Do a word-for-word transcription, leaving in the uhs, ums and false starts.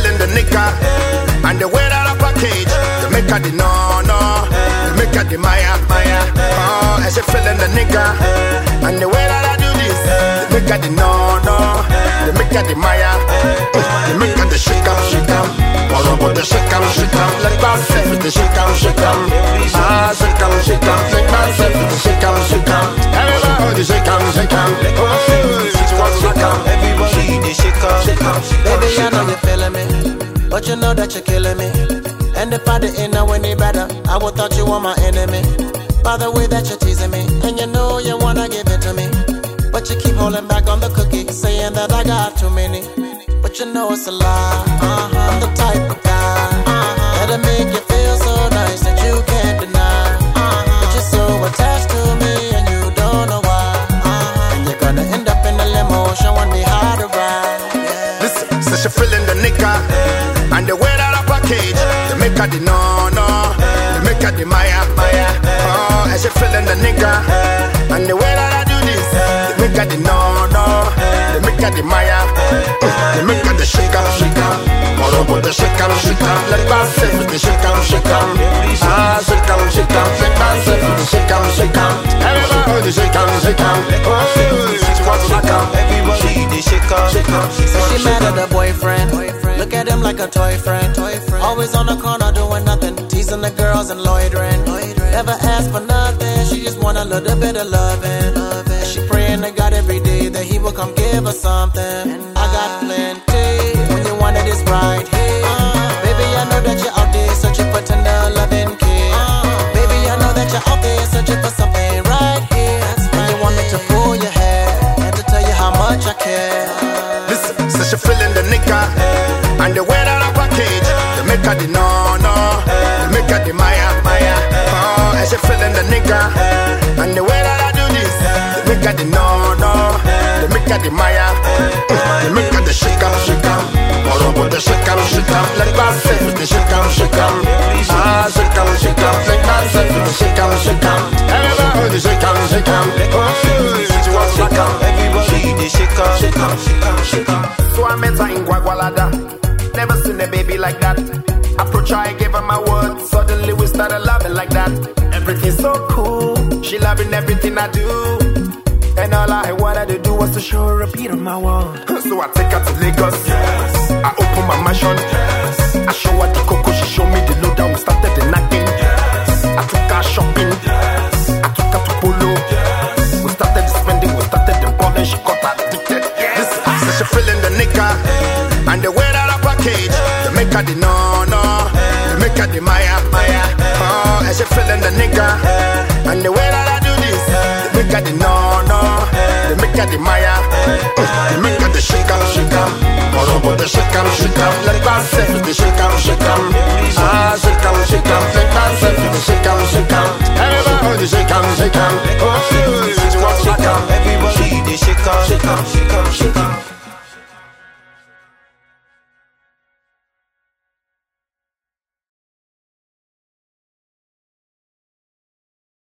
feeling the nigga, and the way that I package, the make her the no no, the make her the Maya Maya. Oh, as she feeling the nigga, and the way that I do this, the make her the no no, the make her the Maya, the make her the shake up shake up, all over the shake up shake up, like myself with the shake up shake up, ah shake up shake up, like myself with the shake up shake up, everybody shake up shake up, oh shake up, everybody they shake up shake up. Baby, I know you're feeling me, but you know that you're killing me. And if I didn't know any better, I would thought you were my enemy. By the way that you're teasing me, and you know you wanna give it to me, but you keep holding back on the cookie, saying that I got too many. But you know it's a lie. Uh-huh. I'm the type of guy uh-huh. that'll make you feel so nice that you can't deny. Uh-huh. But you're so attached to me, and you don't know why. Uh-huh. And you're gonna end up in a limo showing me how to ride. Yeah. Listen, so she feeling the nigga, yeah. and the way that I package, yeah. they make her the no no, yeah. they make her the Maya Maya. Oh, and she feeling the nigga, yeah. and the way that I do this, yeah. they make her the no no, yeah. they make her the Maya, yeah. they make her the shake up shake up, all over the shake up shake up, like myself with the shake up shake up, ah shake up shake up, like myself with the shake up shake up, everybody shake up shake up, oh shake up shake up, everybody they shake up shake up. So she mad at her boyfriend, look at him like a toy friend, always on the corner doing nothing, teasing the girls and loitering, never ask for nothing, she just want a little bit of loving, and she praying to God every day that he will come give her something. I got plenty, when you want it is right here, baby I know that you're out there searching for tender loving kids, baby I know that you're out there searching for something right here, and you want me to pull your hair, and to tell you how much I care. Listen, so she feeling the nigga, and the way that I package, they make her the no no, they make her the Maya Maya. Oh, and she feeling the nigga, and the way that I do this, they make her the no no, they make her the Maya, they make her the shake up shake up, all over the shake up shake up, like myself with the shake up shake up, ah shake up shake up, like myself with the shake up shake up, everybody shake up shake up, oh shake up, everybody they shake up shake up shake up shake up. So I met her in Guagualada, never seen a baby like that. Approach her, I gave her my word, suddenly we started loving like that. Everything's so cool, she loving everything I do, and all I wanted to do was to show her a beat on my wall. So I take her to Lagos, yes. I open my mansion, yes. I show her the cocoa, she show me the lowdown, we started the knocking, yes. I took her shopping, yes. I took her to Polo, yes. We started the spending, we started the balling, she got addicted, yes. So she feeling the nigga, yeah. and the way that I package, yeah. they make her the no no, yeah. they make her the Maya Maya. Oh, and she feeling the nigga, yeah. and the way that I do this, yeah. they make her the no no, yeah. they make her the Maya, yeah. they make her the shake up shake up, all over the shake up shake up, like myself with the shake up shake up, ah shake up shake up, like myself with the shake up shake up, everybody shake up shake up, oh.